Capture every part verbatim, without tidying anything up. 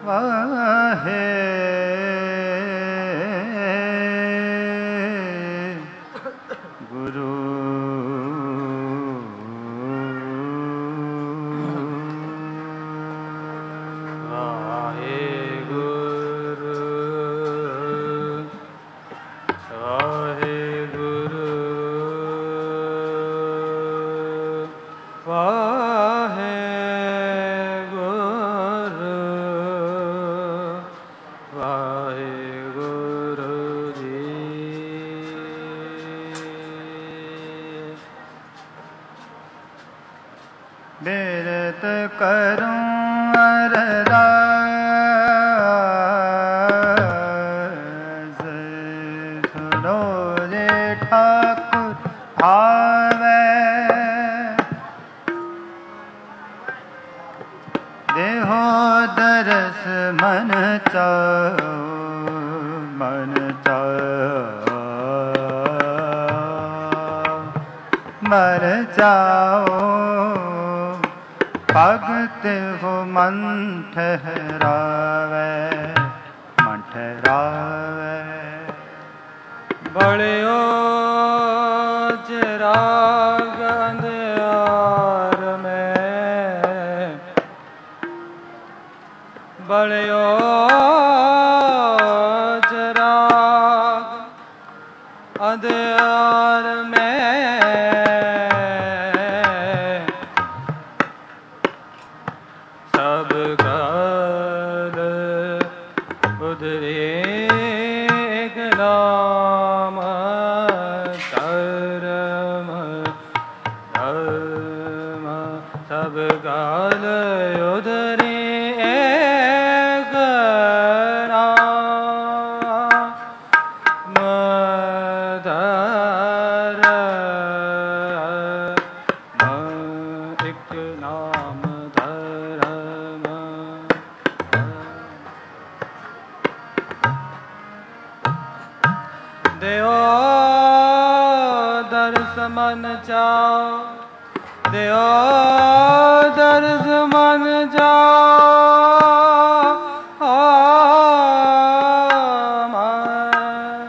ਵਾਹੇ ਗੁਰੂ ਬਿਰਤ ਕਰੂੰ ਅਰਦਾਸ ਸੁਣੋ ਜੇ ਠਾਕੁਰ ਆਵੇ ਦੇਹੋ ਦਰਸ ਮਨ ਚਾਓ ਮਨ ਚਾਓ ਮਨ ਚਾਓ ਭਗਤ ਹੋ ਮਨ ਠਹਿਰਾਵੇ ਮਨ ਠਹਿਰਾਵੇ ਬਲਿਓ ਚਿਰਾਗ ਅੰਧਿਆਰ ਮੈਂ ਬਲਿਓ ਚਿਰਾਗ ਅੰਧਿਆਰ ਮੈਂ ਸਭ ਕਾਲ ਉਦਰੇਕ ਨਾਮ ਧਰਮ ਧਰਮ ਸਭ ਕਾਲ ਉਦਰੇਕ ਨਾਮ ਧਰਮ ਇੱਕ ਨਾਮ ਦਿਓ ਦਰਸ ਮਨ ਚਾਓ ਦਿਓ ਦਰਸ ਮਨ ਚਾਓ ਮਨ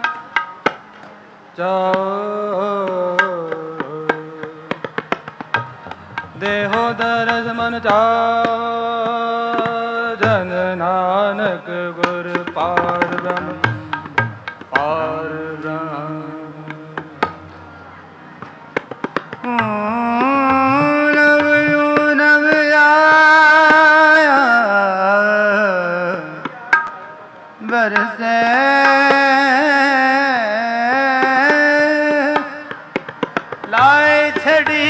ਚਾਓ ਦੇਹੋ ਦਰਸ ਮਨ ਚਾਓ ਜਨ ਨਾਨਕ ਗੁਰ ਪਾਰ ਬ੍ਰਹਮ ਪਾਰ ਬ੍ਰਹਮ ਨਵਿਓ ਨਵ ਆਇਆ ਬਰਸੇ ਲਾਏ ਛੜੀ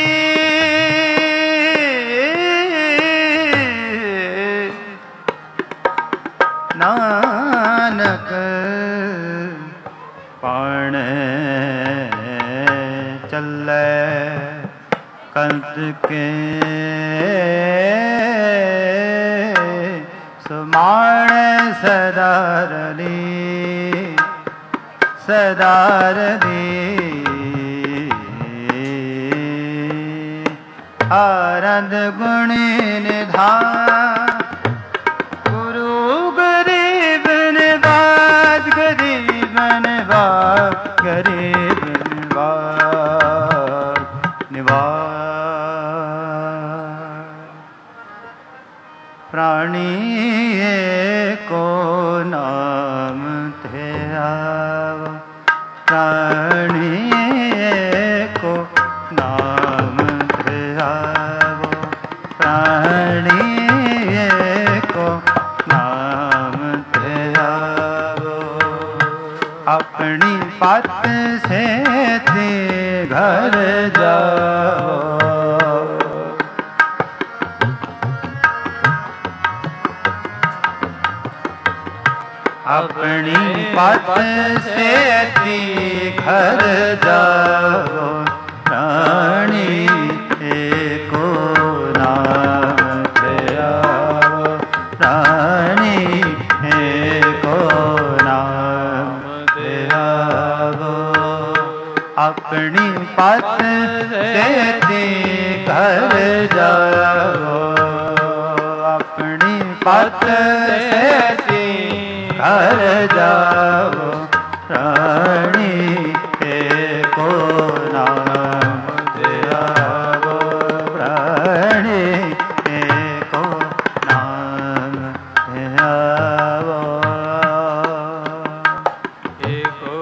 ਨਾਨਕ ਪਾਣ ਚੱਲੇ ਕੰਤ ਕੇ ਸੁਮਾਣ ਸਦਾਰਲੀ ਸਦਾਰਲੀ ਆਨੰਦ ਗੁਣੀ ਨਿਧਾਨ ਗੁਰੂ ਗਰੀਬ ਨਿਵਾਜ ਗਰੀਬ ਨਿਵਾਜ ਗਰੀਬ ਨਿਵਾਜ ਨਿਵਾਜ ਪ੍ਰਾਣੀ ਏਕੋ ਨਾਮ ਧਿਆਵੋ ਪ੍ਰਾਣੀ ਏਕੋ ਨਾਮ ਧਿਆਵੋ ਪ੍ਰਾਣੀ ਏਕੋ ਨਾਮ ਧਿਆਵੋ ਆਪਣੀ ਪਤ ਸੇਤੀ ਘਰ ਜਾਓ अपनी पत सेती घर जाओ प्राणी एको नाम ध्याओ प्राणी एको नाम ध्याओ अपनी पत सेती घर जाओ अपनी पत सेती घर जाओ प्राणी एको नाम ध्यावो प्राणी एको नाम ध्यावो एको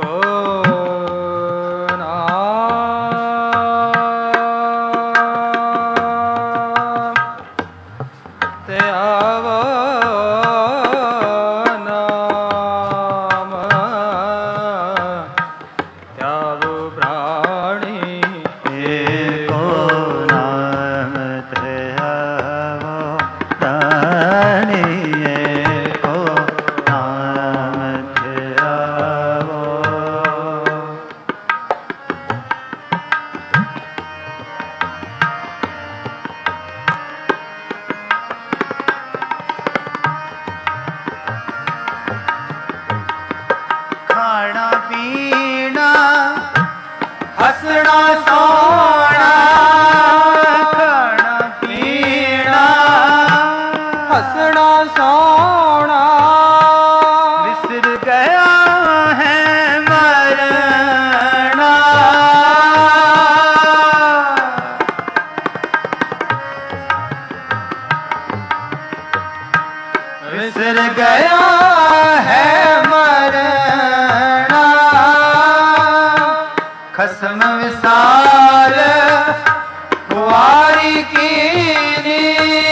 नाम ध्यावो खाना पीना हंसना सोना खाना पीना हंसना सोना विसर गया है मरना विसर गया है मरना खसम विसार कुवारी कीनी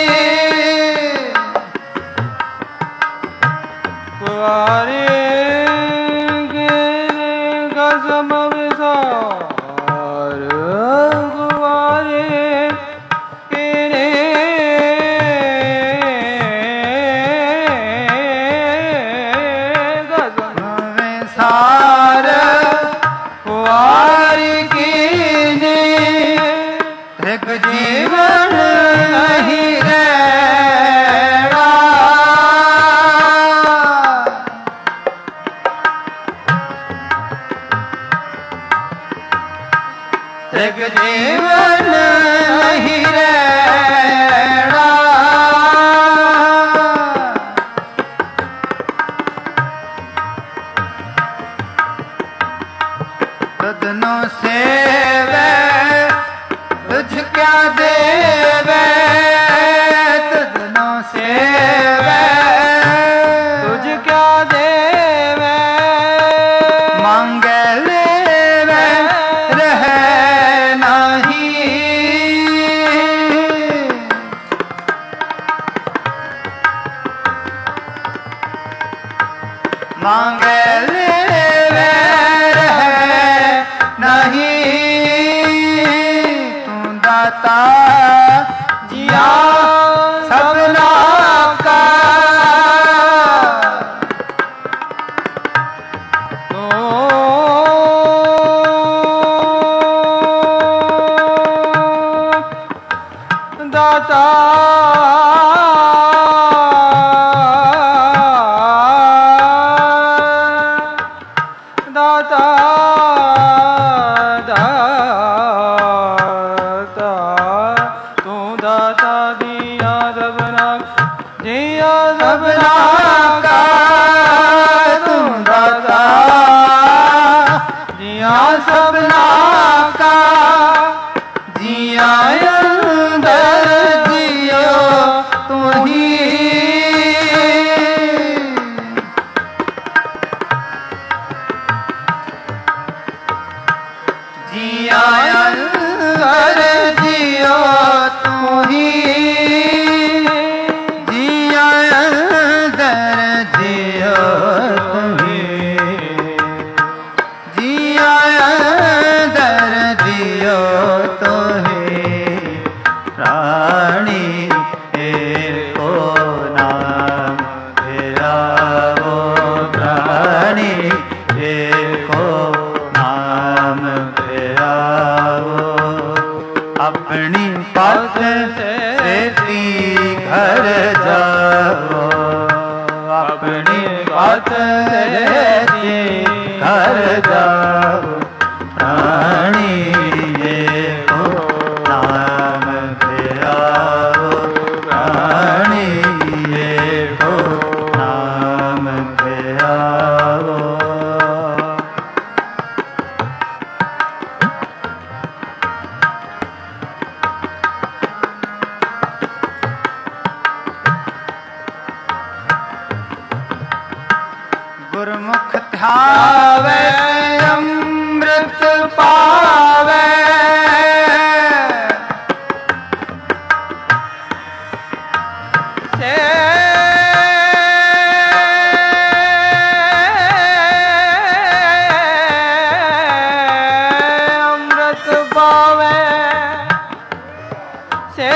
कुवारी कीनी खसम विसार कुवारी कीनी खसम विसार कुवारी कीनी एक जीवन नहीं रहना एक जीवन नहीं रहना तदनो सेवे तुझ क्या देवे तदनो सेवे तुझ क्या देवे मांगे लेवे रहे नहीं मांगे लेवे नहीं तू दाता जिया सबना का तो दाता दाता दाता तू दाता दिया सबना जिया सबना का तू दाता जिया सबना का जिया अंदर जियो तू ही जिया अंदर जियो तू ही जिया अंदर जियो तू ही जिया अंदर जियो तू ही प्राणी एको नाम ध्यावो प्राणी एको नाम ध्यावो अपनी पथ सेती घर जाओ अपनी पथ सेती घर जाओ प्राणी एको नाम ध्यावो प्राणी एको ध्यावे अमृत पावे से अमृत पावे से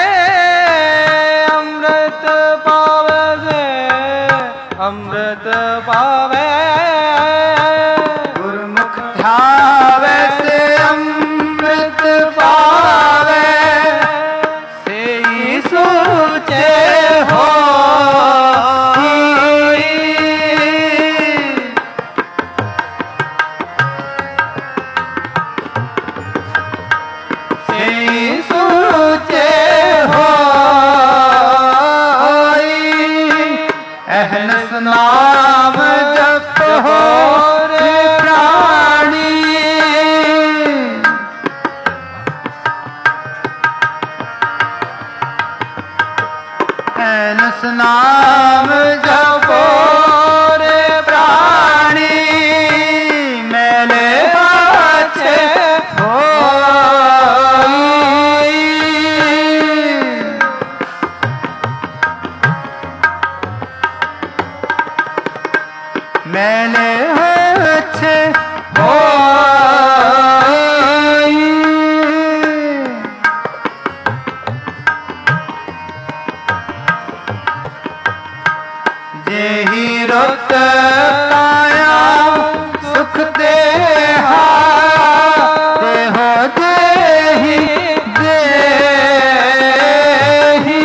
अमृत पावे से अमृत पावे गुरमुख ध्यावे से अमृत पावे से सूचे हो से सूचे हो अहनस नाम जप हो रे प्राणी अहनस नाम जपो रे प्राणी मेले पाछे हो मैंने अच्छे हो जेहि रुत काया सुख देहा देहो देहि देहि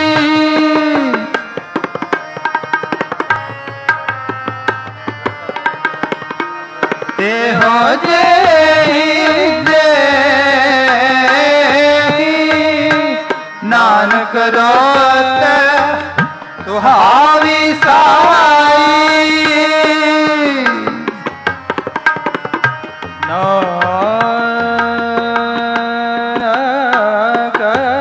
देहो देहि देहि नानक रोत सुहावी साई नानक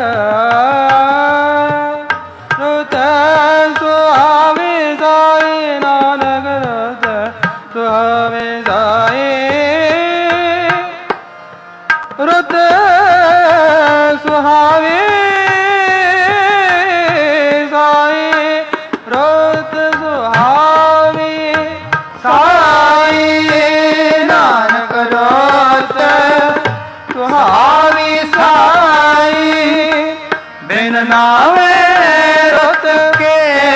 रोत सुहावी साई नानक रोत सुहावी साई रुत सुहावी साई रुत सुहावी साई नानक रोत सुहावी साई बिन नावे रुत के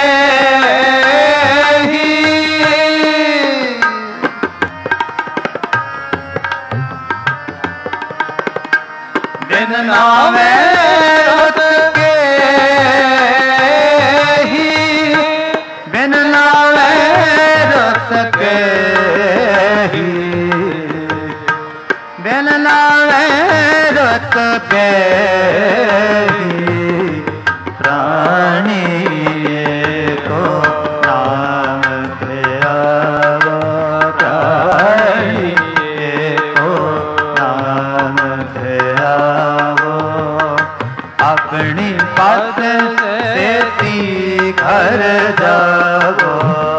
ही बिन नावे रुत के ही बिन नावे रुत के ही बिन नावे रुत के ही प्राणी को नाम ध्यावा प्राणी को नाम ध्यावो अपनी पत सेती घर जावो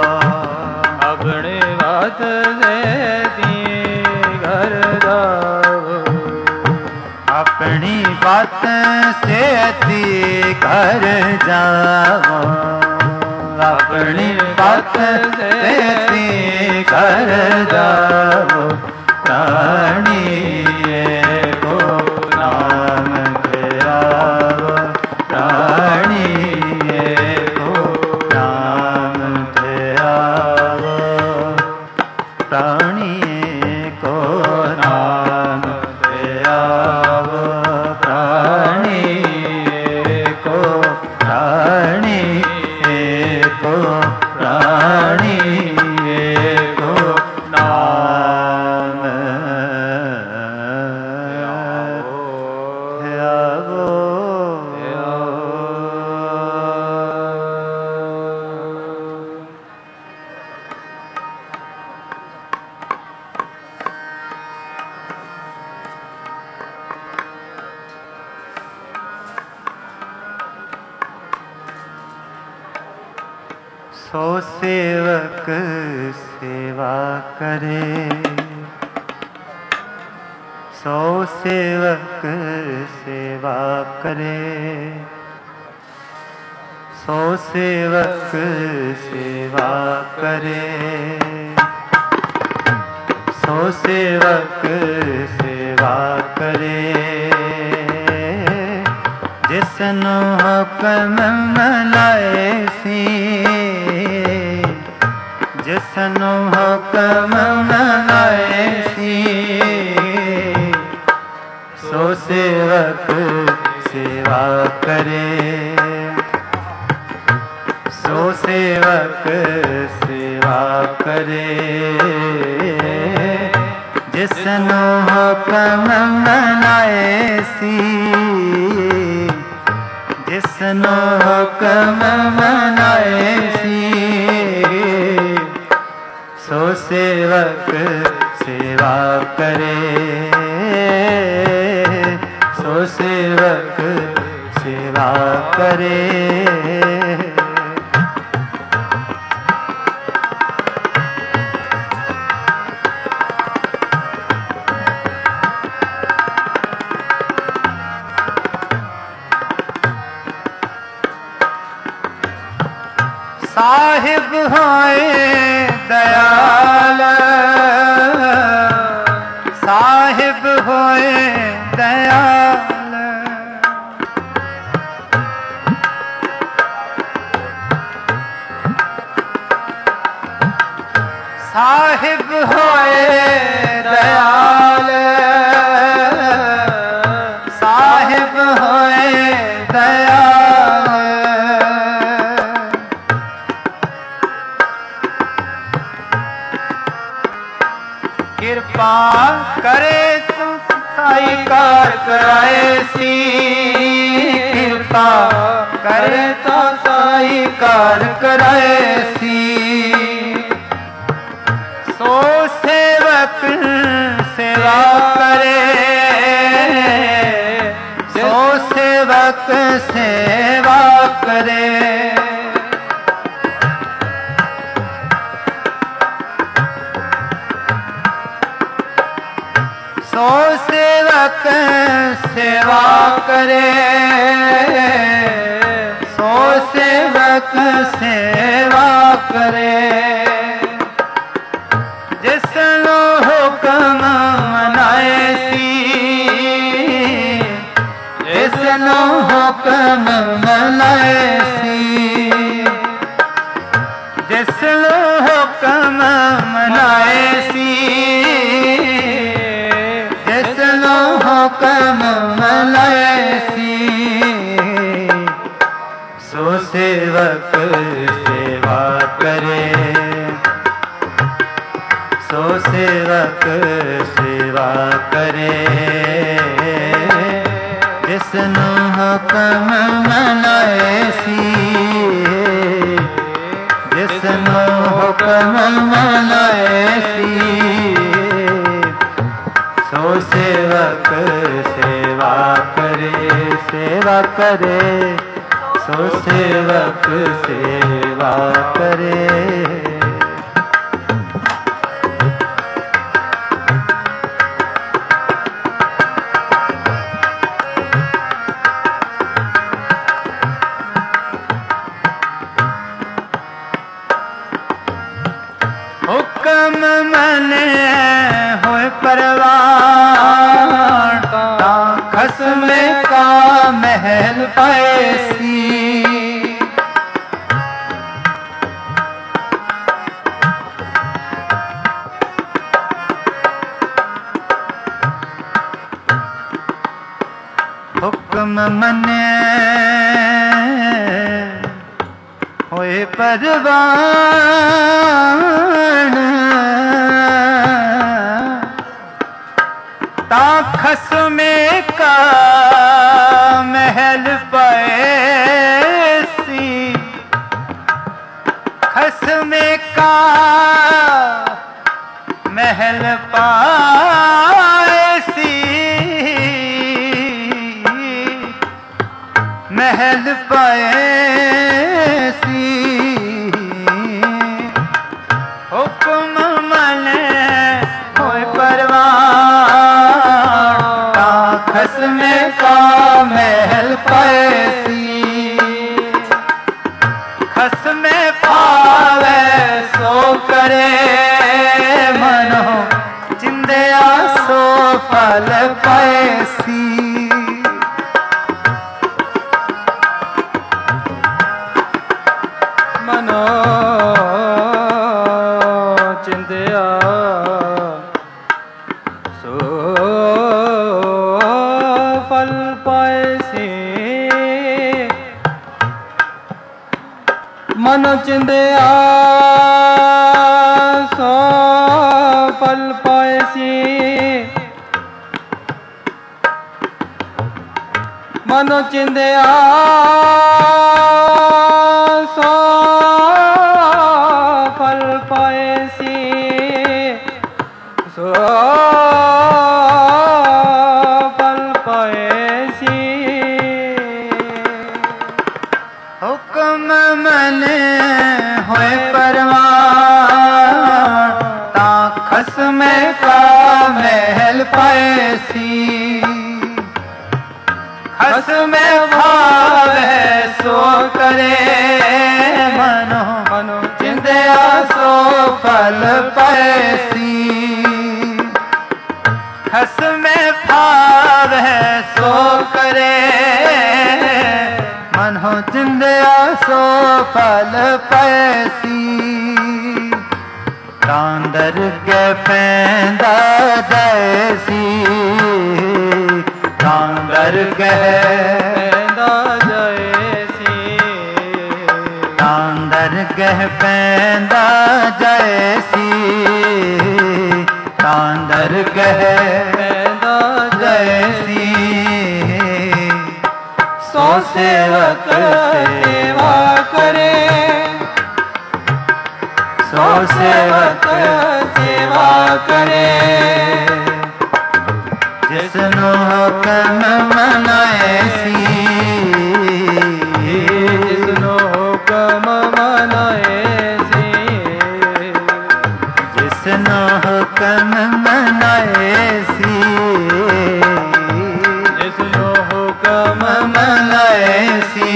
अपनी पत सेती घर जावो अपनी पत सेती घर जावो अपनी पत सेती घर जावो प्राणी को नाम ध्यावो प्राणी को नाम ध्यावो प्राणी को नाम ध्यावो प्राणी को प्राणी को प्राणी को नाम ध्यावो सो सेवक सेवा करे, सो सेवक सेवा करे, सो सेवक सेवा करे, सो सेवक सेवा करे। जिसनु हुक्म मनाए सी, जिसनु हुक्म मनाए सी, सो सेवक सेवा करे, सो सेवक सेवा करे। जिसनु हुक्म मनाए सी, जिसनु हुक्म मनाए सी, सो सेवक सेवा करे, सो सेवक सेवा करे। साहिब होए दयाल, साहिब होए दयाल, साहिब होए दयाल, साहिब होए दयाल। कृपा करे तो साईकार कराए सी, कृपा करे तो साईकार कराए सी। सो सेवक सेवा करे, सो सेवक सेवा करे। सो सेवक सेवा करे, सो सेवक सेवा करे। जिसनु हुक्म मनाए सी, जिसनु हुक्म मनाए सी, जिसनु हुक्म मनाए सी, जिसनु हुक्म मनाए सी। सो सेवक सेवा करे, सो सेवक सेवा करे। जिसनु हुक्म मनाए सी, जिसनु हुक्म मनाए सी, सो सेवक सेवा करे, सेवा करे, सो सेवक सेवा करे। हुक्म मने होए परवान, ता खसमे का महल पाए सी। हुक्म मने होए परवान, ता खसमे का महल पाए सी। खसमे का महल पाए सी, महल पाए सी। होए परवान तां खसमे का महल पाएसी खसमे भावे सो करे मनो मनो चिंदिया सो फल पाएसी खसमे भावे सो करे मनो चिंदिया सो फल पाएसी तांदर के पैंदा जैसी तांदर के पैंदा जैसी तांदर के पैंदा जैसी तांदर के पैंदा जैसी सो सेवक सेवा करे सो सेवक सेवा करे जिसनो हुक्म मनाएसी जिसनो हुक्म मनाएसी जिसनो हुक्म मनाएसी जिसनो हुक्म मनाएसी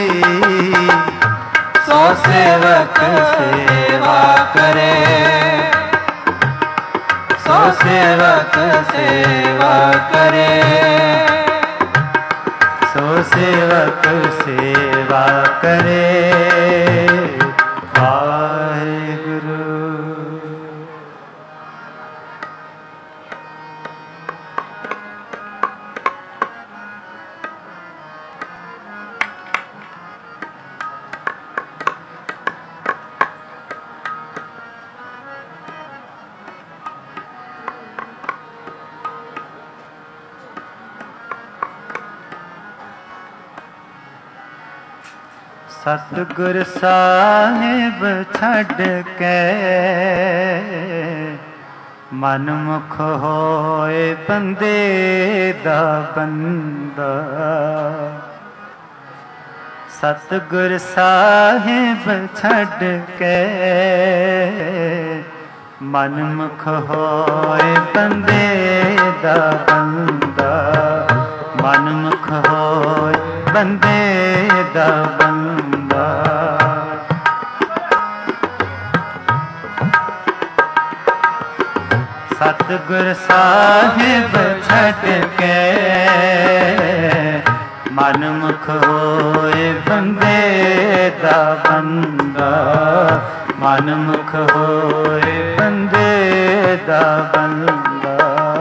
सो सेवक सेवा करे सो सेवक सेवा करे सो सेवक सेवा करे वाहेगुरु। सतगुर साहिब छड़ के मन मुख होए बंदे दा बंदा सतगुर साहिब छड़ के मन मुख होए बंदे दा बंदा मन मुख होए बंदे दा बंदा सतगुर साहिब छड़ के मन मुख होए बंदे दा बंदा मन मुख होए बंदे दा बंदा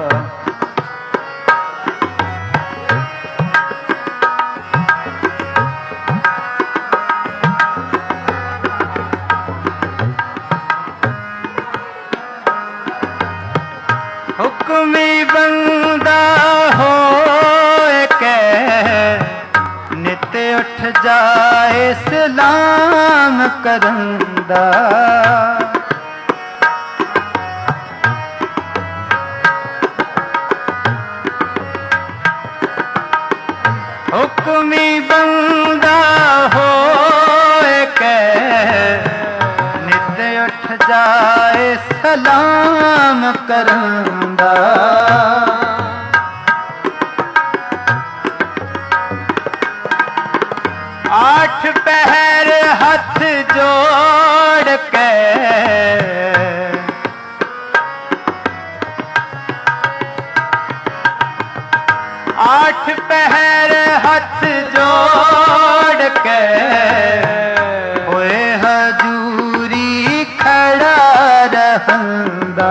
हुक्मी बंदा होए के नित उठ जाए सलाम करंदा हुक्मी बंदा होए के नित उठ जाए सलाम करंदा आठ पहर हथ जोड़ के आठ पहर हथ जोड़ के होए हजूरी खड़ा रहंदा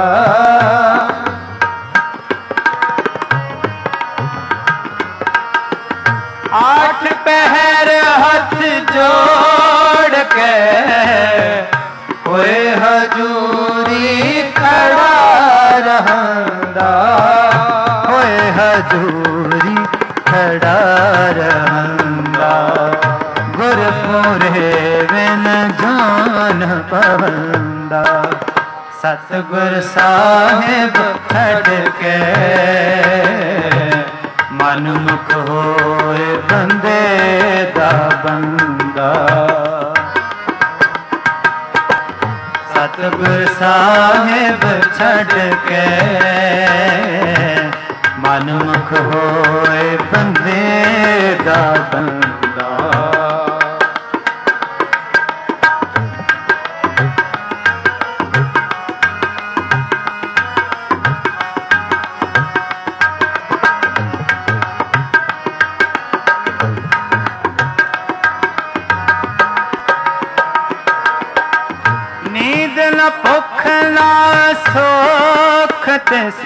आठ पहर हथ जोड़ के होए हजूरी खड़ा रहंदा होए हजूरी खड़ा रहंदा गुरपुरे बिन जान पवंदा सतगुर साहिब छड़ के मन मुख होए बंदे दा बंदा ਸਤਿਗੁਰ ਸਾਹਿਬ ਛੱਡ ਕੇ ਮਨਮੁਖ ਹੋਏ ਬੰਦੇ ਦਾ ਬੰਦਾ। ਨੀਂਦ ਨ ਭੁੱਖ ਨਾ ਸੁਖ ਤਿਸ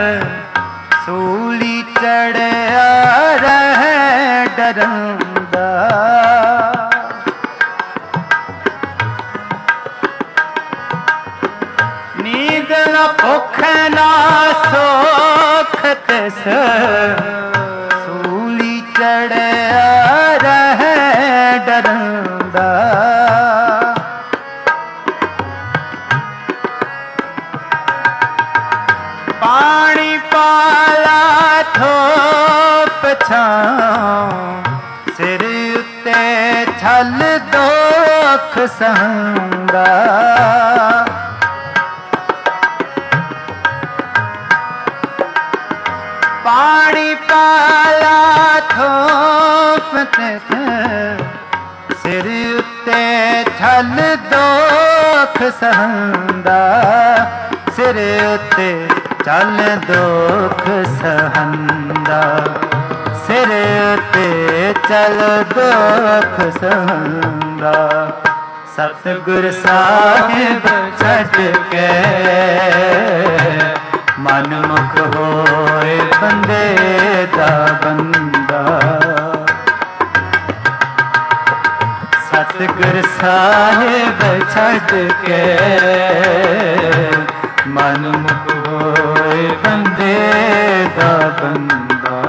ਸੂਲੀ ਚੜਿਆ ਰਹਿ ਡਰੰਦਾ। ਨੀਂਦ ਨ ਭੁੱਖ ਨਾ ਸੁਖ ਤਿਸ ਸੂਲੀ ਚੜਿਆ ਰਹਿ ਡਰੰਦਾ। ਪਾਣੀ ਪਾਲਾ ਥੋਪ ਛਾਂ ਸਿਰ ਉੱਤੇ ਛਲ ਦੁੱਖ ਸਹੁੰਦਾ। ਪਾਣੀ ਪਾਲਾ ਥੋਪ ਤਿਸ ਸਿਰ ਉੱਤੇ ਛਲ ਦੁੱਖ ਸਹੁੰਦਾ। ਸਿਰ ਉੱਤੇ ਚੱਲ ਦੁੱਖ ਸਹੰਦਾ। ਸਿਰ ਤੇ ਚੱਲ ਦੁੱਖ ਸਹੰਦਾ। ਸਤਿਗੁਰ ਸਾਹਿਬ ਛੱਡ ਕੇ ਮਨਮੁਖ ਹੋਏ ਬੰਦੇ ਦਾ ਬੰਦਾ। ਸਤਿਗੁਰ ਸਾਹਿਬ ਛੱਡ ਕੇ ਮਨਮੁਖ ਹੋਏ ਬੰਦੇ ਦਾ ਬੰਦਾ।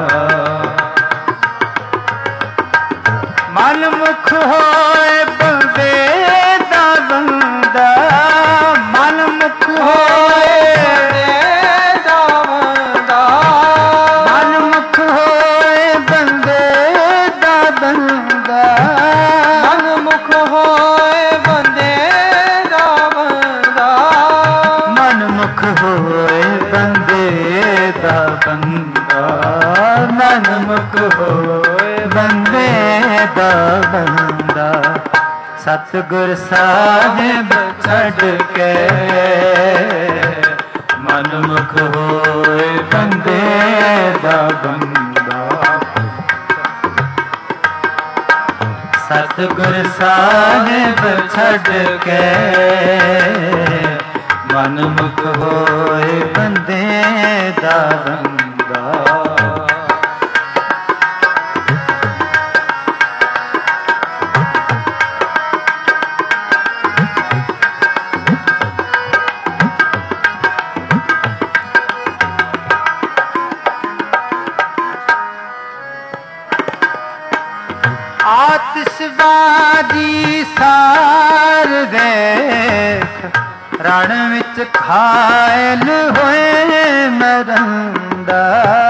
ਮਨਮੁਖ ਹੋਏ ਬੰਦੇ ਦਾ ਬੰਦਾ। ਮਨਮੁਖ ਹੋਏ ਦਾ ਬੰਦਾ। ਮਨਮੁਖ ਹੋਏ ਬੰਦੇ ਦਾ ਬੰਦਾ। ਮਨਮੁਖ ਹੋਏ ਬੰਦੇ ਦਾ ਬੰਦਾ। ਮਨਮੁਖ ਹੋਏ ਬੰਦੇ ਦਾ ਬੰਦਾ। ਮਨਮੁਖ ਹੋਏ ਬੰਦੇ ਦਾ ਬੰਦਾ। ਸਤਿਗੁਰ ਸਾਹਿਬ ਛੱਡ ਕੇ ਮਨਮੁਖ ਹੋਏ ਬੰਦੇ ਦਾ ਬੰਦਾ। ਸਤਿਗੁਰ ਸਾਹਿਬ ਛੱਡ ਕੇ ਮਨਮੁਖ ਹੋਏ ਬੰਦੇ ਦਾ ਬੰਦਾ। ਆਤਿਸ਼ਬਾਜ਼ੀ ਸਾਰ ਵੇਖ ਰਣ ਵਿੱਚ ਖਾਇਲ ਹੋਏ ਮਰੰਦਾ।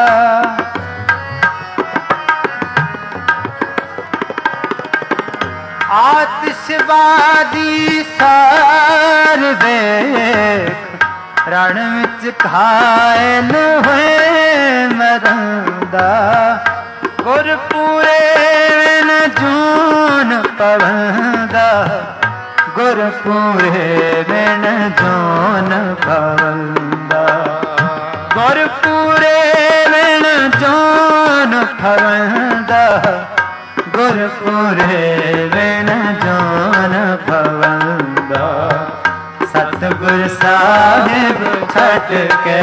ਆਤਿਸ਼ਬਾਜ਼ੀ ਸਾਰ ਵੇਖ ਰਣ ਵਿੱਚ ਖਾਇਲ ਹੋਏ ਮਰੰਦਾ। ਗੁਰਪੂਰੇ ਨ ਜੂਨ ਪਵੰਦਾ। ਗੁਰਪੂਰੇ ਬਿਨ ਜੋਨ ਪਵੰਦਾ। ਗੁਰਪੂਰੇ ਬਿਨ ਜੋਨ ਪਵੰਦਾ। ਗੁਰਪੂਰੇ ਬਿਨ ਜੋਨ ਪਵੰਦਾ। ਸਤਿਗੁਰ ਸਾਹਿਬ ਛੱਡ ਕੇ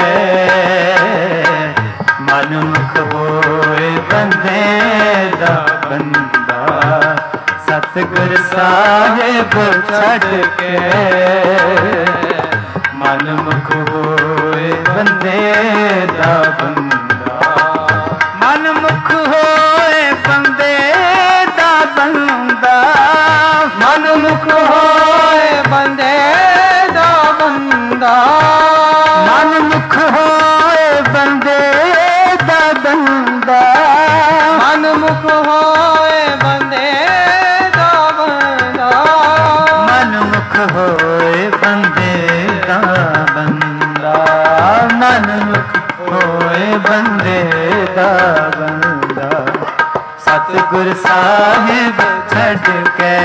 ਮਨਮੁਖ ਹੋਏ ਬੰਦੇ ਦਾ ਬੰਦਾ। ਸਤਿਗੁਰ ਸਾਹਿਬ ਛੱਡ ਕੇ ਮਨਮੁਖ ਹੋਏ ਬੰਦੇ ਦਾ ਬੰਦਾ। ਮਨਮੁਖ ਹੋਏ ਬੰਦੇ ਦਾ ਬੰਦਾ। ਮਨਮੁਖ ਹੋਏ ਬੰਦੇ ਦਾ ਬੰਦਾ। ਮਨਮੁਖ ਹੋਏ ਬੰਦੇ ਦਾ ਬੰਦਾ। ਮਨਮੁਖ ਹੋਏ ਬੰਦੇ ਦਾ ਬੰਦਾ। ਮਨਮੁਖ ਹੋਏ ਹੋਏ ਬੰਦੇ ਦਾ ਬੰਦਾ, ਮਨਮੁਖ ਹੋਏ ਬੰਦੇ ਦਾ ਬੰਦਾ। ਸਤਿਗੁਰ ਸਾਹਿਬ ਛੱਡ ਕੇ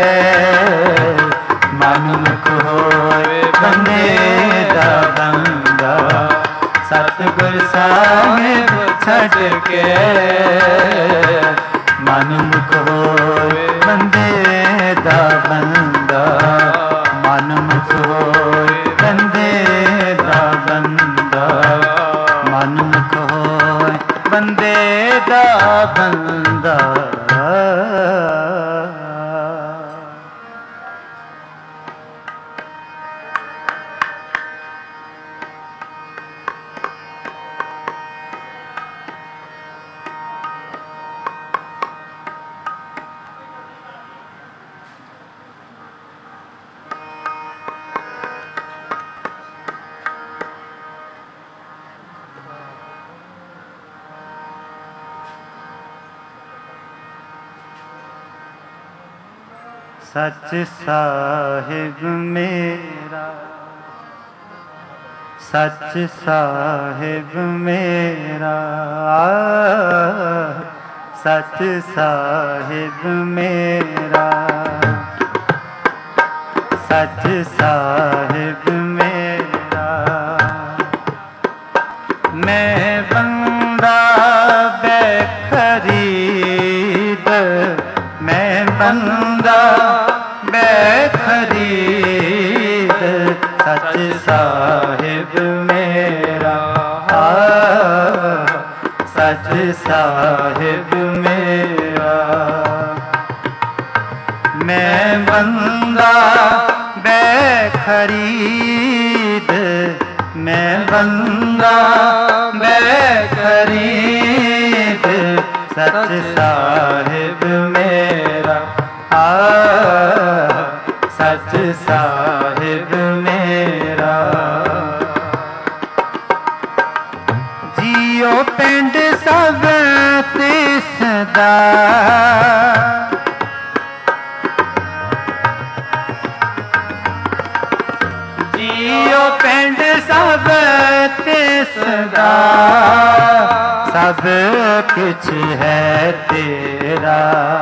ਮਨਮੁਖ ਹੋਏ ਬੰਦੇ ਦਾ ਬੰਦਾ। ਸਤਿਗੁਰ ਸਾਹਿਬ ਛੱਡ ਕੇ ਮਨਮੁਖ ਹੋਏ ਬੰਦੇ ਦਾ ਬੰਦਾ। ਮਨਮੁਖ ਹੋਏ ਬੰਦੇ ਦਾ ਬੰਦਾ। ਮਨਮੁਖ ਹੋਏ ਬੰਦੇ ਦਾ ਬੰਦਾ। सच साहिब मेरा, सच साहिब मेरा, सच साहिब मेरा, सच साहिब मेरा। मैं बंदा बेखरीद, मैं बंदा बेखरीद। सच साहिब मेरा, सच साहिब मेरा। मैं बंदा बेखरीद, मैं बंदा बेखरीद। सच साहिब मेरा, सच साहिब मेरा। जियो पिंड सब तिसदा, जियो पिंड सब तिसदा। सब कुछ है तेरा,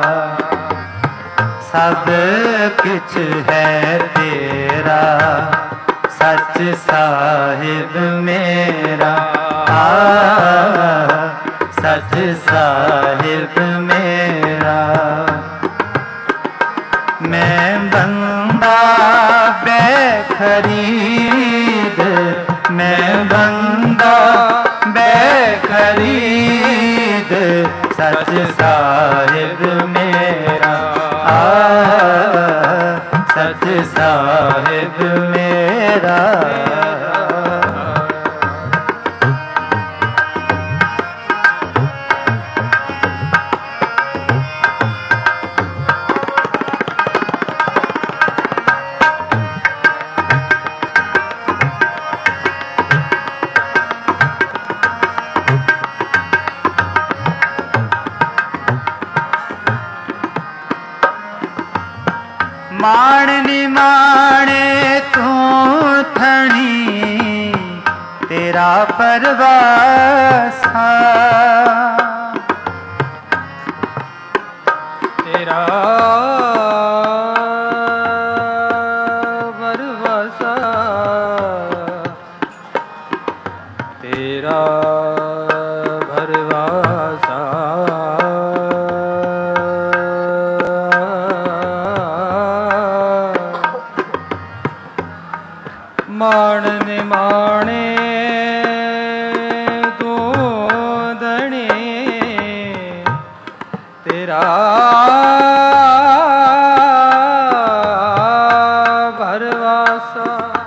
सब कुछ है तेरा। सच साहिब मेरा, सच साहिब मेरा। मैं बंदा बेखरीद, मैं बंदा बेखरीद। सच साहिब मेरा, सच साहिब मेरा। माण निमाणे तू थणी, तेरा परवासा। तेरा परवासा, तेरा परवासा। माण निमाणे तू धणी, तेरा भरवासा।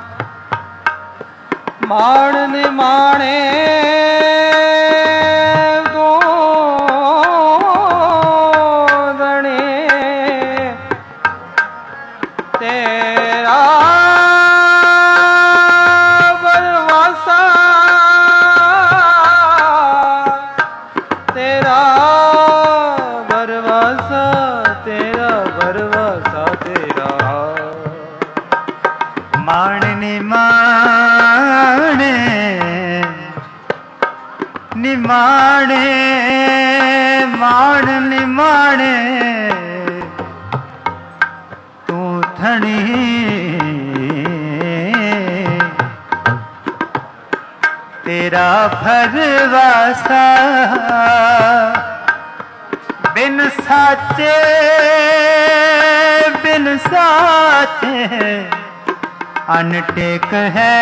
माण निमाणे तू धणी, तेरा ਮਾਣ ਨਿਮਾਣੇ ਨਿਮਾਣੇ ਮਾਣ ਨਿਮਾਣੇ ਤੂੰ ਥਣੀ ਤੇਰਾ ਭਰਵਾਸਾ ਬਿਨ ਸਾਚੇ ਬਿਨ ਸਾਚੇ ਅਨਟੇਕ ਹੈ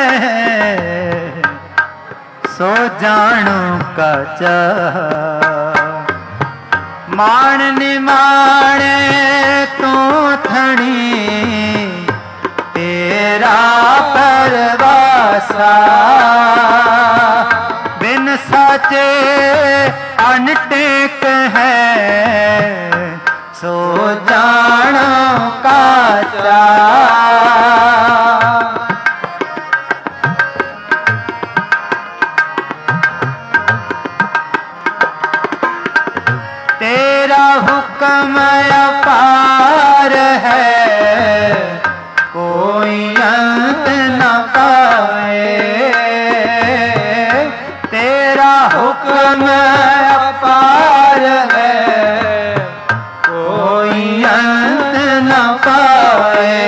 ਸੋ ਜਾਣੋ ਕਾਚਾ ਮਾਣ ਨਿਮਾਣੇ ਤੂੰ ਥਣੀ ਤੇਰਾ ਪਰਵਾਸਾ ਬਿਨ ਸਾਚੇ ਅਨਟੇਕ ਹੈ ਸੋ ਜਾਣੋ ਕਾਚਾ तेरा हुक्म अपार है कोई अंत न पाए तेरा हुक्म अपार है कोई अंत न पाए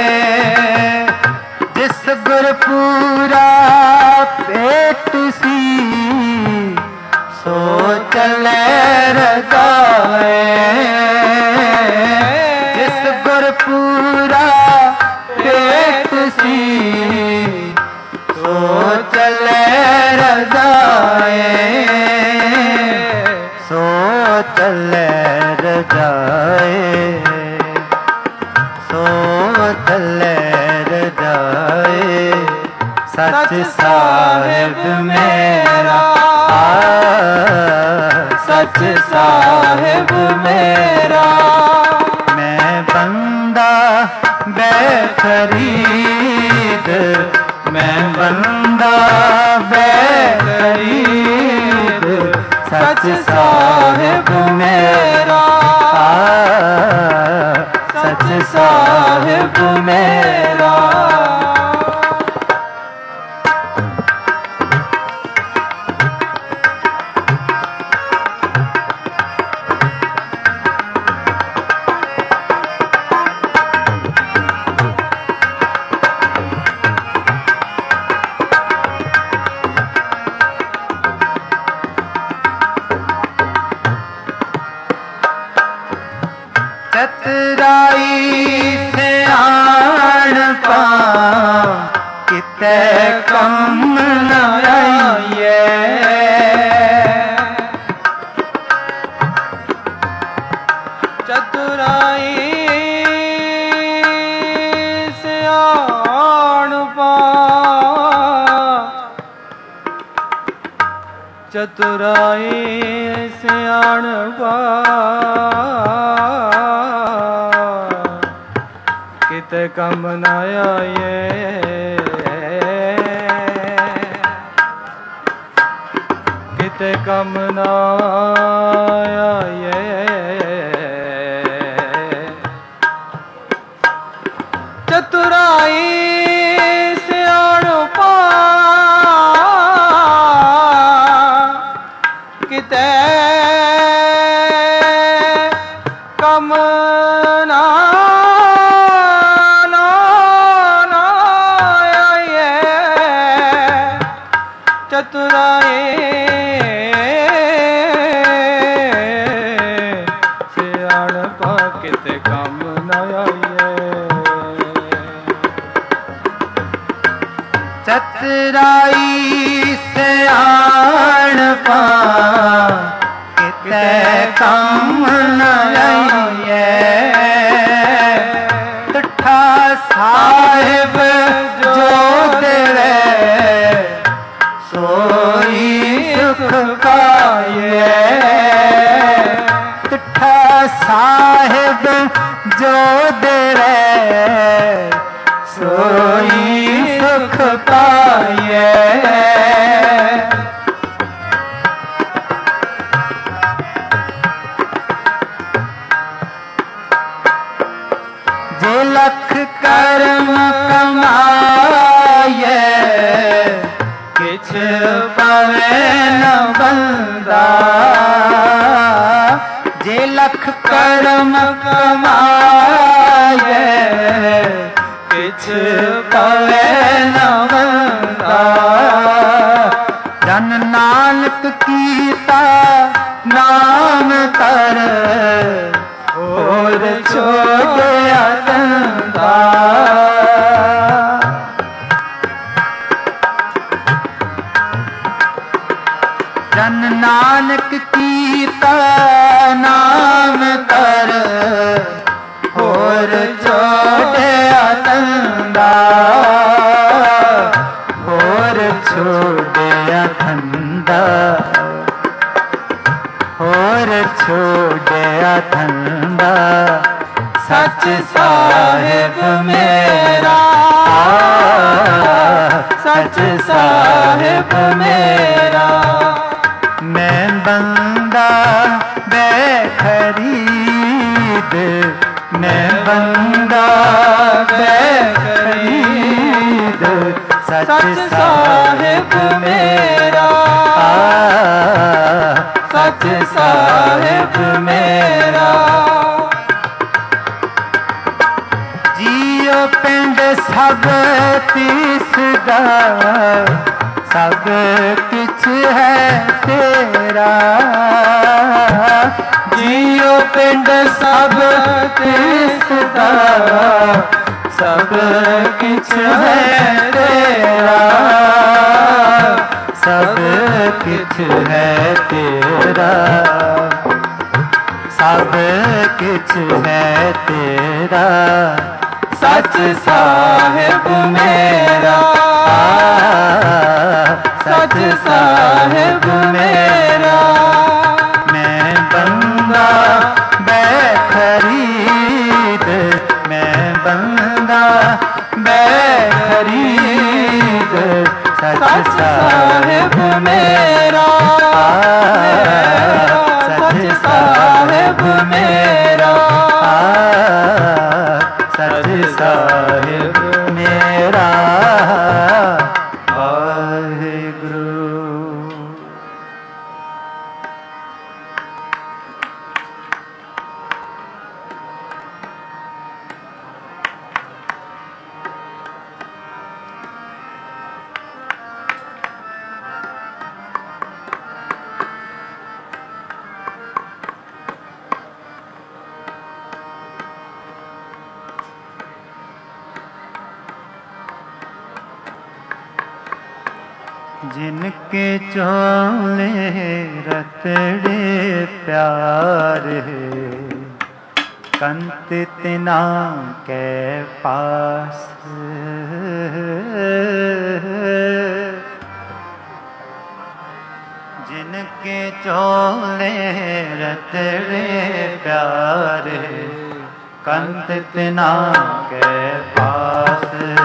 जिस गुरपुरा पेट सी सो चले रजाए जिस गुरपुरा पेट सी सो चले रजाए सो चले रजाए सो चले रजाए सच साहिब मेरा सच साहिब मेरा मैं बंदा बेखरीद मैं बंदा बेखरीद सच साहिब मेरा सच साहिब मेरा चतुराई से आन पा किते कम न आइए चतुराई से आन पा चतुराई से आन पा किते कम न आए किते कम न आए चतुराई से अणपा किते कम ना चतुराई से अणपा किते कम न आइए चतुराई से अणपा किते कम न आइए तुठा साहिब जो देवे सोई सुख पाए तुठा साहिब जो देवे सोई सुख पाए जे लख कर्म कमा कर्म कमाए किछ पवे न मंदा। जन नानक कीता नाम तर और छोड़िया धंधा। जन नानक कीता नाम तर और छोड़िया धंधा। और छोड़िया धंधा। और छोड़िया धंधा। सच साहिब मेरा सच साहिब मेरा। मैं बंदा बेखरीद मैं बंदा बेखरीद। सच साहिब मेरा सच साहिब मेरा। जियो पिंड सब तिसदा सब किछ है तेरा। जियो पिंड सब तिसदा सब किछ है तेरा। सब किछ है तेरा। सब किछ है तेरा। सच साहिब मेरा सच साहिब मेरा। मैं बंदा बेखरीद मैं बंदा बेखरीद। सच साहिब मेरा सच साहिब मेरा। सच साहिब मेरा। वाहिगुरु। जिनके चोले रतड़े प्यार कंत तिना के पास। जिनके चोले रतड़े प्यार कंत तिना के पास।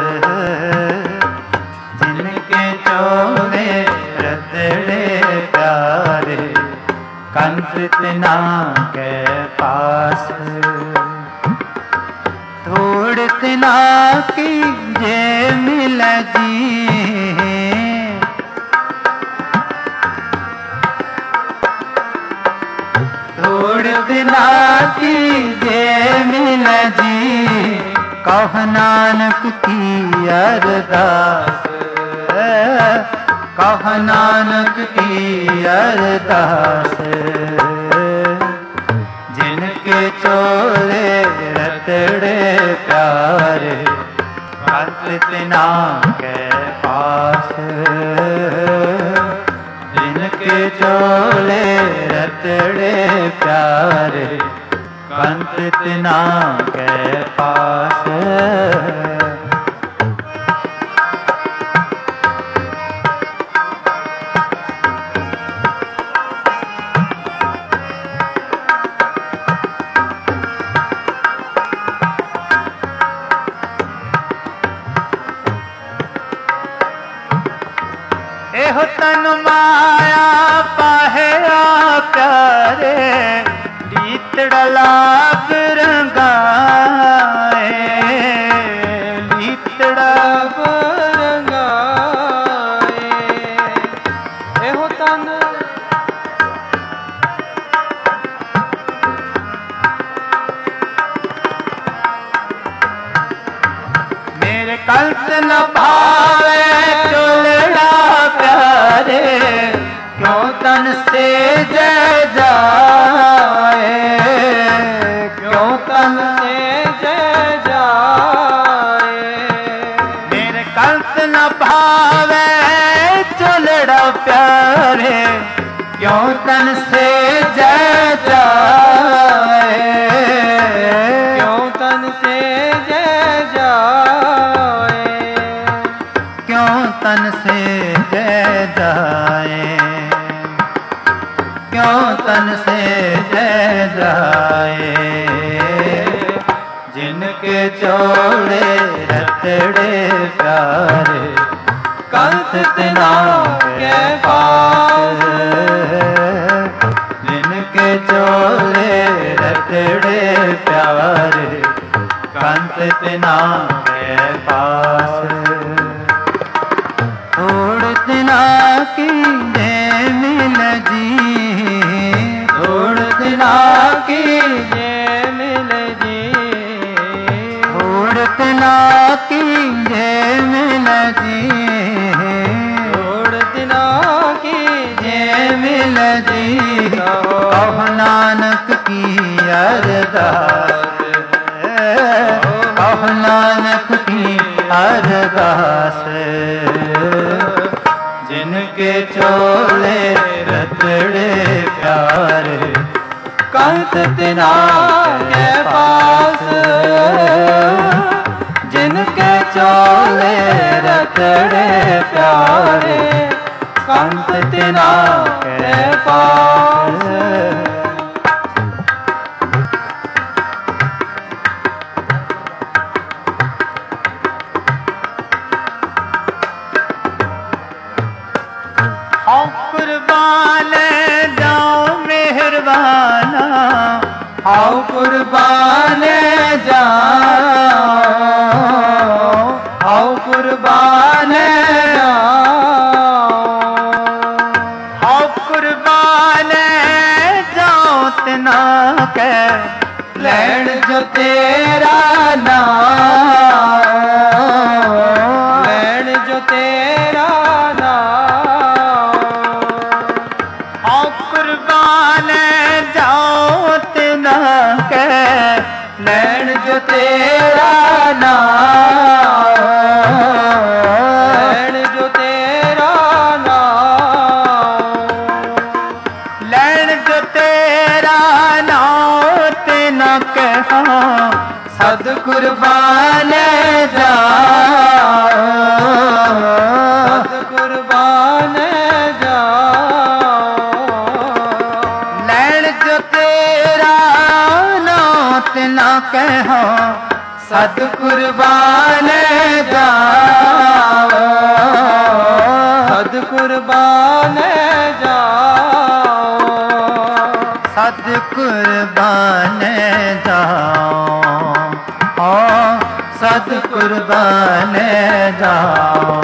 जिनके चोले रतड़े प्यारे कंत तिना के पास। थोड़ तिना की जे मिल जी थोड़ तिना की जे मिल जी। कह नानक की अरदास कह नानक की अरदास। जिनके चोले रतड़े प्यारे कंत तिना के पास। जिनके चोले रतड़े प्यारे कंत तिना के पास। एहो तन माया पाहया प्यारे लीतड़ा लाभ रंगाए। लीतड़ा रंगाए एहो तन न भावे चुलड़ा प्यारे, क्यों तन से जय जाए, क्यों तन से जय जाए। मेरे कंस न भावे चुलड़ा प्यारे, क्यों तन से जय जाए, क्यों तन से जय जाए, क्यों तन से जय जाए, क्यों तन से जय जाए। जिनके चोले रतड़े प्यारे, कंस तिना के पास, जिनके चोले रतड़े प्यारे, कंस तिना के पास। थोड़ तिना की जय मिल जी, थोड़ तिना की जय मिल जी, थोड़ तिना की जय मिल जी, थोड़ तिना की जय मिल जी। कहो नानक की अरदास, कहो नानक की अरदास। जिनके चोले रतड़े प्यारे, कंस तिना के पास, जिनके चोले रतड़े प्यारे, कंस तिना के पास। आओ कुर्बान जाओ मेहरबाना, आओ कुर्बान जाओ, आओ कुर्बान जाओ, आओ कुर्बान जाओ तना के लैण जो तेरा नाम, लैण जो तेरा नाम। आओ कुर्बान जाओ तना के लैण जो तेरा नाम, लैण जो तेरा नाम, लैण जो तेरा नाम तना कहा सद कुर्बान जाओ, सद कुर्बान जाओ। लैण जो तेरा नाम तना कहा सद कुर्बान जाओ, सद कुर्बान जाओ, सद कुर्बान जाओ, सद कुर्बान जाओ।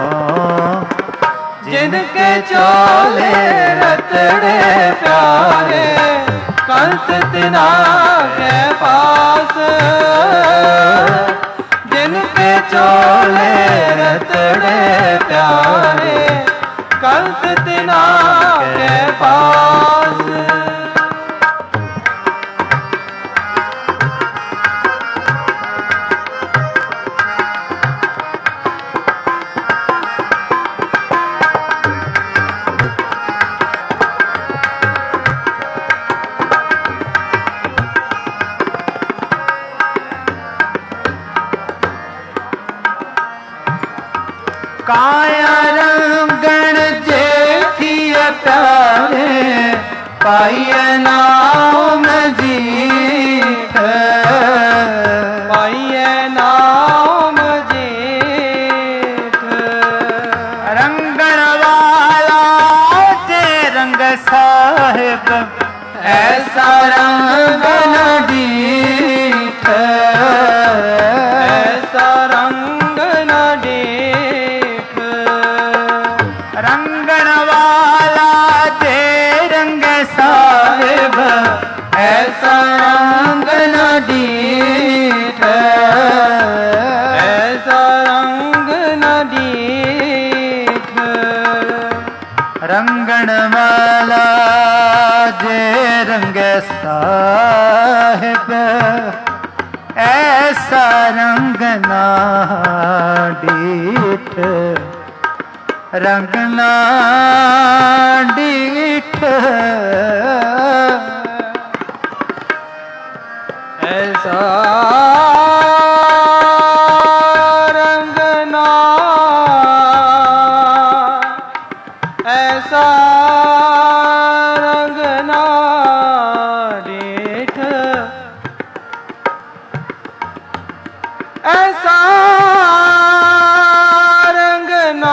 जिनके चोले रतड़े प्यारे, कंस तिना के पास, जिनके चोले रतड़े प्यारे, कंस तिना के पास। काया रंगण जेठिय प्यारे, पाइय नाम जीठ, पाइय नाम जीठ। रंगण वाला जे रंग साहिब, ऐसा रंगन डीठ, ऐसा रंग न डीठ। रंगण वाला जे रंग साहिब, ऐसा रंग न डीठ, ऐसा रंग रंगे साहिब ऐसा रंग ना डीठ रंग ना डीठ ऐसा रंग ना ऐसा रंग ना डीठ ऐसा रंग ना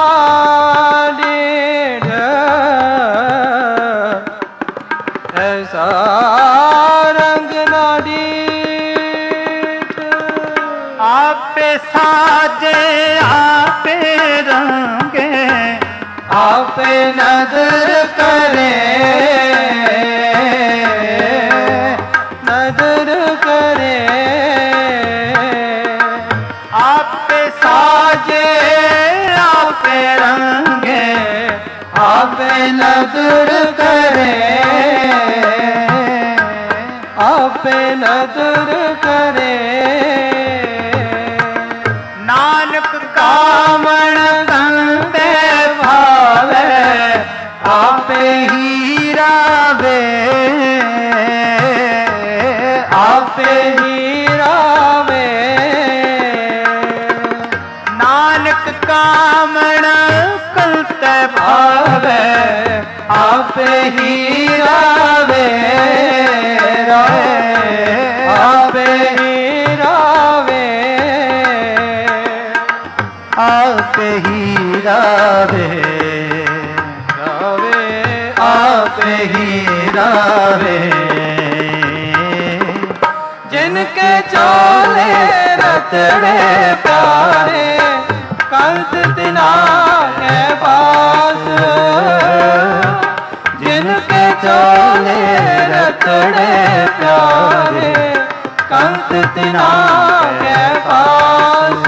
डीठ ऐसा रंग ना डीठ आपे साजे आपे रंगे आपे नजर करे नजर करे आपे साजे आपे रंगे आपे नजर करे आपे नजर करे नानक कामण कंदे भावे आपे हीरा वे आपे हीरा वे नानक कामण कंदे भावे आपे हीरा वे आपे हीरा वे आपे हीरा वे रावे आपे हीरा वे जिनके चोले रतड़े प्यारे कंत तिना के पास जिनके चोले रतड़े प्यारे कंत तिना के पास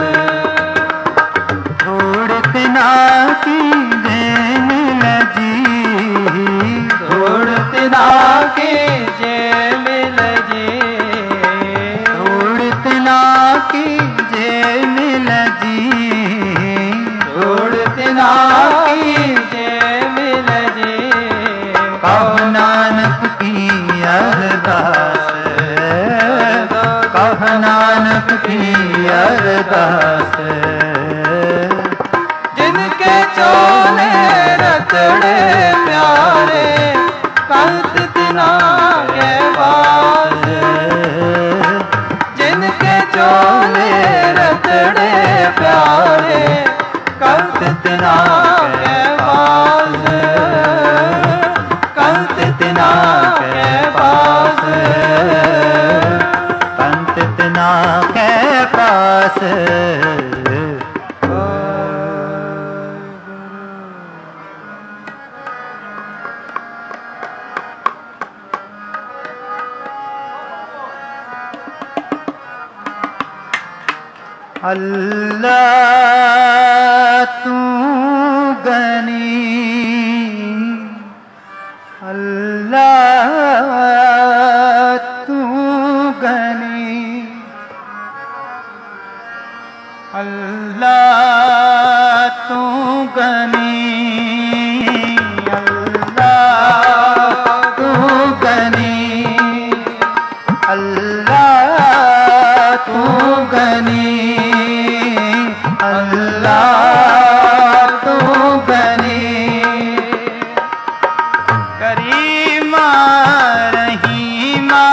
थोड़ तिना की जेन लजी थोड़ तिना की जे मिल जी थोड़ तिना की जेन लजी थोड़ तिना की जे मिल जी कह नानक की अरदास कह नानक की अरदास जिनके चोले रतड़े प्यारे कंत तिना के पास जिनके चोले रतड़े प्यारे कंत तिना के पास कंत तिना के पास पंत तना के पास अल्लाह तू गनी अल्लाह तू गनी अल्लाह तू गनी अल्लाह तू गनी अल्लाह तू गनी अल्लाह तू गनी करीमा रहीमा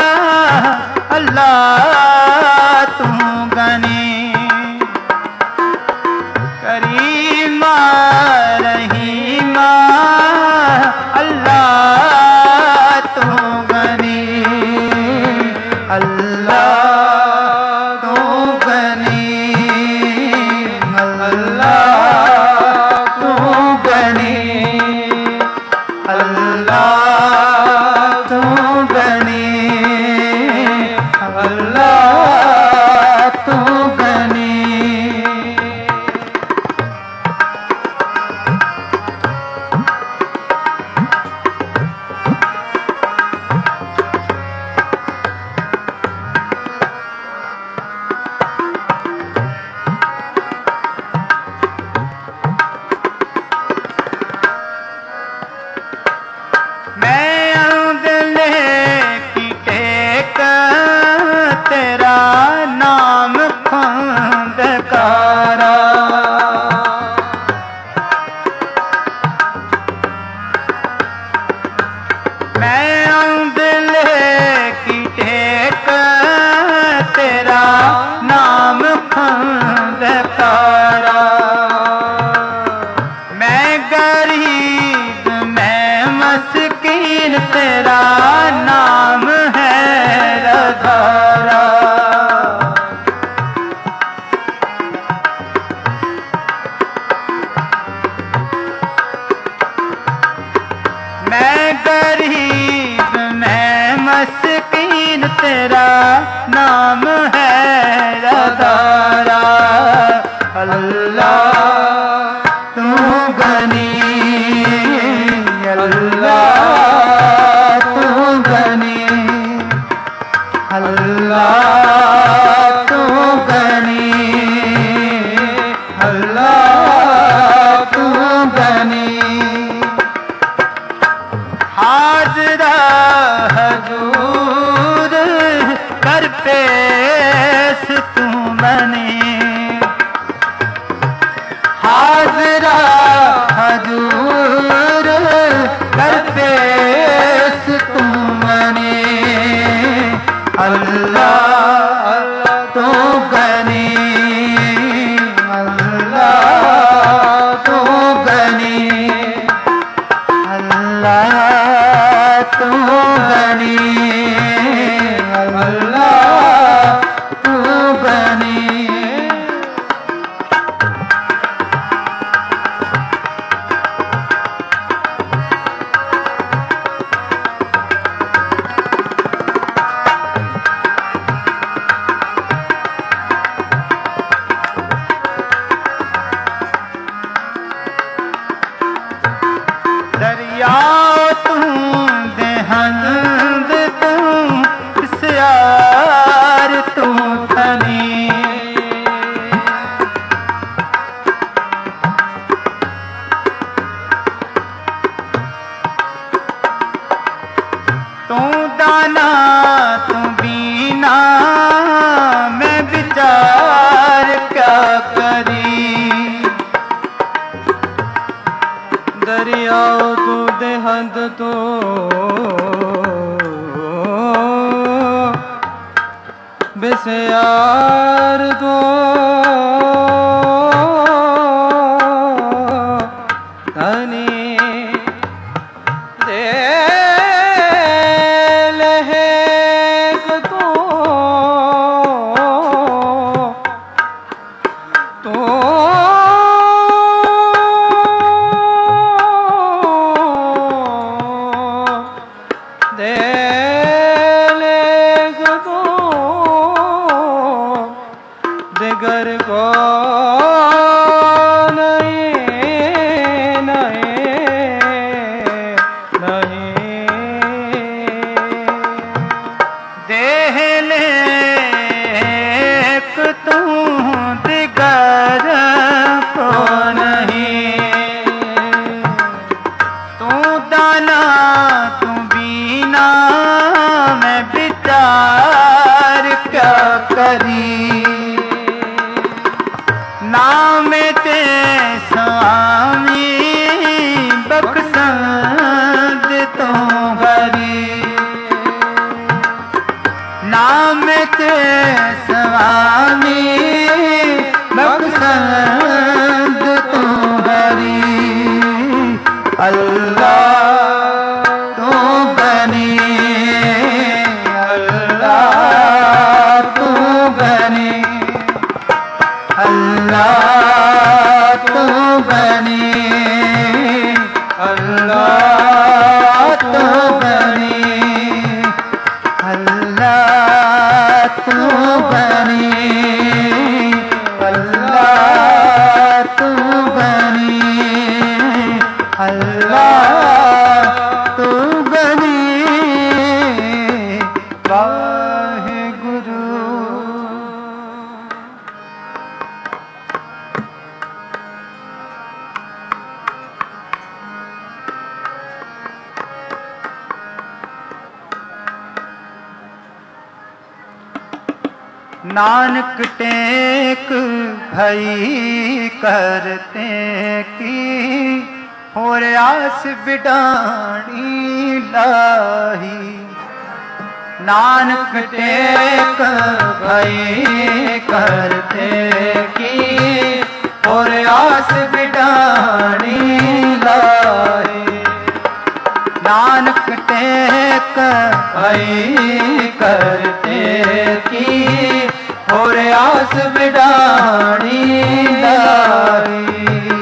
अल्लाह तू गनी करीमा रहीमा अल्लाह तू गनी अल्लाह तू गनी अल्लाह नाम है आधारा। अल्लाह तू गनी, अल्लाह तू गनी, अल्लाह तू गनी, अल्लाह तू गनी। हाजरा हजूर कर पेश तू बने, हाजरा हजूर कर पेश तू बने। अल्लाह तू गनी, अल्लाह तू गनी, अल्लाह तू गनी, अल्लाह तू गनी। दरिया तू देहंद तू सियार तू धनी, तू दाना तू बीना मैं विचार क्या करी। दरिया तू देहंद तू बेसयार तू धनी, दे लहेक तू तू दिगर को नहीं नहीं नहीं देह लेक तू दिगर को नहीं, तू दाना तू बीना मैं विचार क्या करी। नाम ते स्वामी बख्शंद तो भरी, नाम ते स्वामी बख्शंद तो भरी। अल्लाह तू बनी, अल्लाह तू बनी, अल्लाह तू बनी, अल्लाह तू बनी, अल्लाह तू बनी, अल्लाह तू बनी, अल्लाह तू बनी। वाहेगुरु। नानक टेक भई करते की, होर आस बिडाणी लाही। नानक टेक भई करते की, होर आस बिडाणी लाही। नानक टेक भई करते की, होर आस बिडाणी लाही।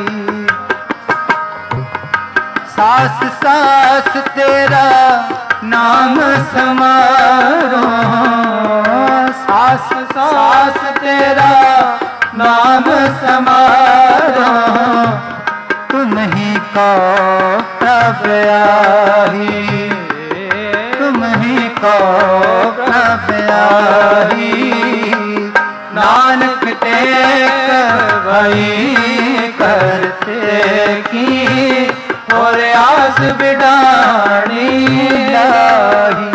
सास सास तेरा नाम समारो, सास सास सास तेरा नाम समारो, तुम ही को प्रभु आही, तुम ही को प्रभु आही। नानक टेक भाई करते की, और आस बिडानी लाही।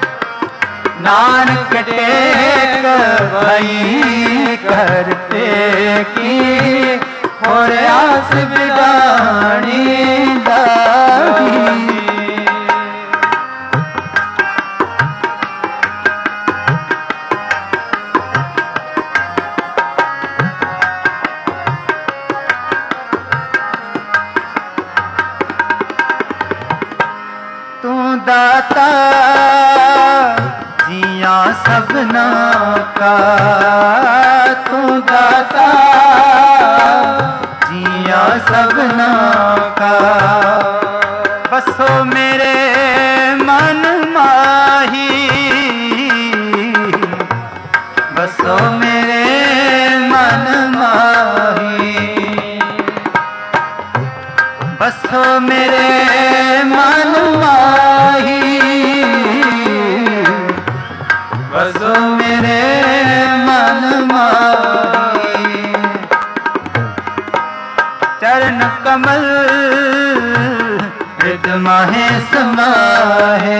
नानक टेक भाई करते की, और आस बिडानी लाही। तू दाता जिया सबना का, तू दाता जिया सबना का। बसो मेरे मन माही, बसो मेरे मन माही, बसो मेरे मन माही, बसो मेरे मन माही। चरण कमल हृद माहे समाहे,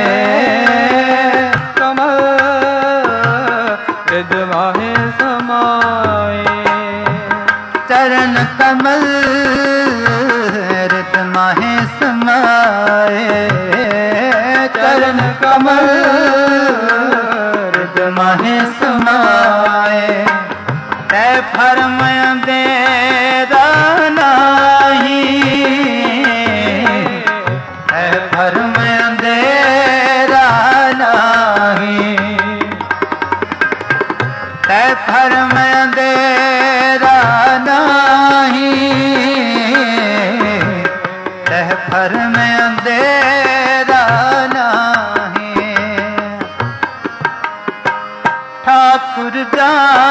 कमल हृद माहे समाए। चरण कमल हृद माहे समाए, चरण कमल हृद माहे समाए। तै फरम दे नाही, तै फरम दे नाही, तै फरम दे नाही, तह फरम अंधेरा नाही। ठाकुर जा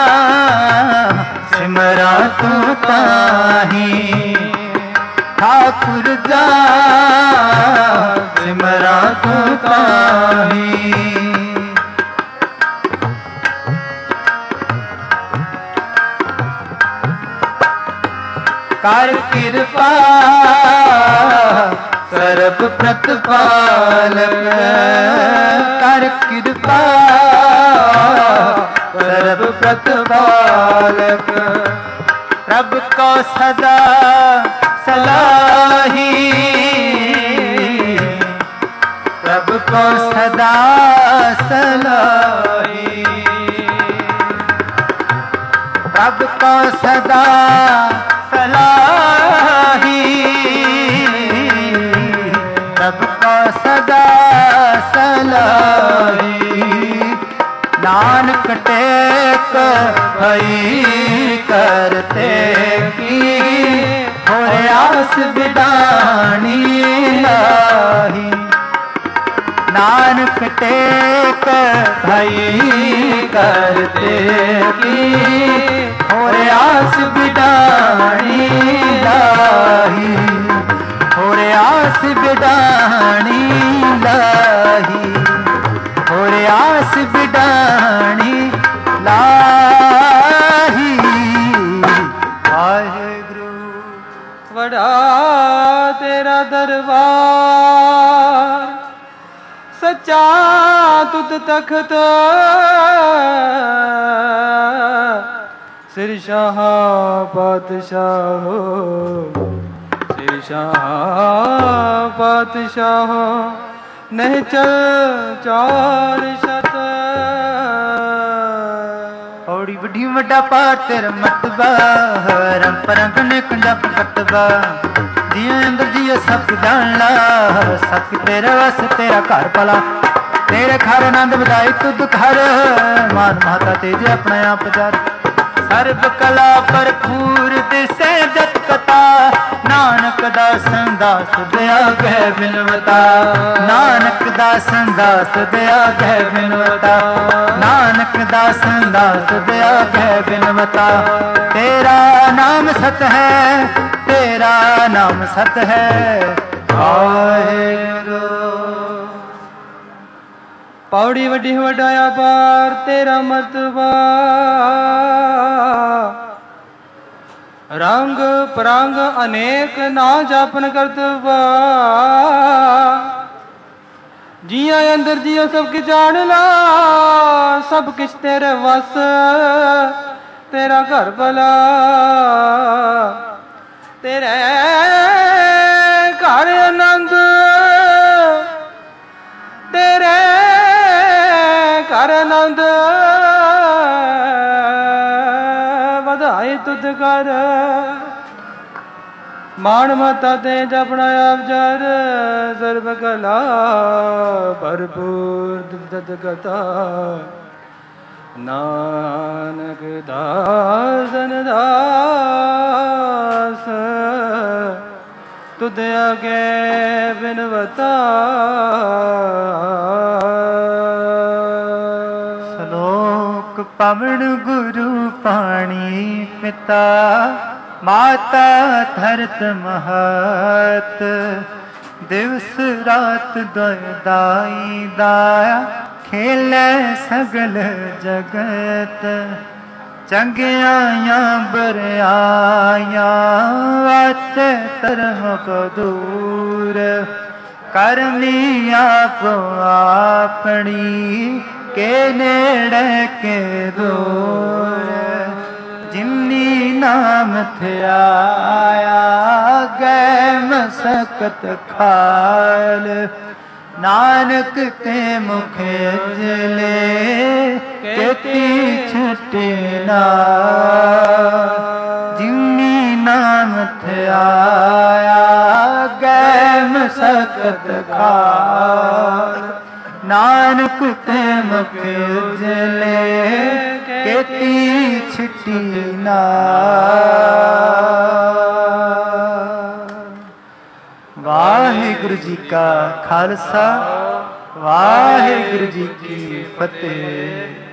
सिमरा तू ताही, ठाकुर जा सिमरा तू ताही। कर कृपा सर्व प्रतिपालक, कर कृपा सर्व प्रतिपालक। प्रभु को सदा सलाही, प्रभु को सदा सलाही, प्रभु को सदा सलाही, सबका सदा सलाही। नानक टेक भई करते की, होए आस बिदानी लाही। नानक टेक भई करते की, होए आस बिदानी लाही, होए आस बिदानी लाही, होए आस बिदानी लाही। वाहेगुरु। वड़ा तेरा दरबार, सच्चा तुत तख्त, सिरशाह पातशाह, सिरशाह पातशाह, नहीं चल चार शत। औड़ी बड़ी वड्डा पार तेरा मतबा, रंग परंग ने कंजप कटबा। जिया अंदर जिया सब जान ला, सब तेरे वस तेरा घर पला। तेरे घर आनंद बधाई तुद घर, मान माता तेजे अपने आप जर। सर्व कला भरपूर दिसे जत कथा, नानक ਦਾ ਸੰਦਾਸ ਦਿਆ ਗਏ ਬਿਨਵਤਾ, ਨਾਨਕ ਦਾ ਸੰਦਾਸ ਦਿਆ ਗਏ ਬਿਨਵਤਾ, ਨਾਨਕ ਦਾ ਸੰਦਾਸ ਦਿਆ ਗਏ ਬਿਨਵਤਾ। ਤੇਰਾ ਨਾਮ ਸਤ ਹੈ, ਤੇਰਾ ਨਾਮ ਸਤ ਹੈ ਵਾਹਿਗੁਰੂ। ਪੌੜੀ ਵੱਡੀ ਵੱਡਾ ਅਪਾਰ ਤੇਰਾ ਮਰਤਬਾ, ਰੰਗ ਪਰੰਗ ਅਨੇਕ ਨਾ ਜਾਪਨ ਕਰਤਬਾ। ਜੀਆਂ ਅੰਦਰ ਜੀਓ ਸਭ ਕੀ ਜਾਣ ਲਾ, ਸਭ ਕਿਛ ਤੇਰੇ ਵਸ ਤੇਰਾ ਘਰ ਭਲਾ। ਤੇਰੇ ਘਰ ਆਨੰਦ, ਤੇਰੇ ਘਰ ਆਨੰਦ ਵਧਾਈ ਤੁਧ ਕਰ। ਮਾਣ ਮਤਾ ਤੇ ਜਪਣਾ ਆਪ ਜਰ, ਸਰਬ ਕਲਾ ਭਰਪੂਰ ਤਤ ਕਥਾ। ਨਾਨਕ ਦਾਸਨ ਦਾਸ ਤੁਧ ਅਗੇ ਬਿਨਵਤਾ। ਸ਼ਲੋਕ ਪਵਨ ਗੁਰੂ ਪਾਣੀ ਪਿਤਾ, ਮਾਤਾ ਧਰਤ ਮਹਤ। ਦਿਵਸ ਰਾਤ ਦੁਇ ਦਾਈ ਦਾਇਆ, ਖੇਲੇ ਸਗਲ ਜਗਤ। ਚੰਗਿਆਈਆਂ ਬਰਿਆਈਆਂ, ਵਾਚੇ ਧਰਮ ਕੋ ਦੂਰ। ਕਰਮੀ ਆਪ ਆਪਣੀ, ਕੇ ਨੇੜੇ ਕੇ ਦੂਰ। ਜਿਨੀ ਨਾਮ ਧਿਆਇਆ, ਗਏ ਮਸਕਤ ਖਾਲ। ਨਾਨਕ ਤੇ ਮੁਖ ਉਜਲੇ, ਕੇਤੀ ਛੁਟੇ ਨਾਲ। ਜਿਨੀ ਨਾਮ ਧਿਆਇਆ, ਗਏ ਮਸਕਤ ਖਾਲ। ਨਾਨਕ ਤੇ ਮੁਖ ਉਜਲੇ, ਕੇਤੀ ਛੁਟੀ ਨਾਲ। ਵਾਹਿਗੁਰੂ ਜੀ ਕਾ ਖਾਲਸਾ, ਵਾਹਿਗੁਰੂ ਜੀ ਕੀ ਫਤਿਹ।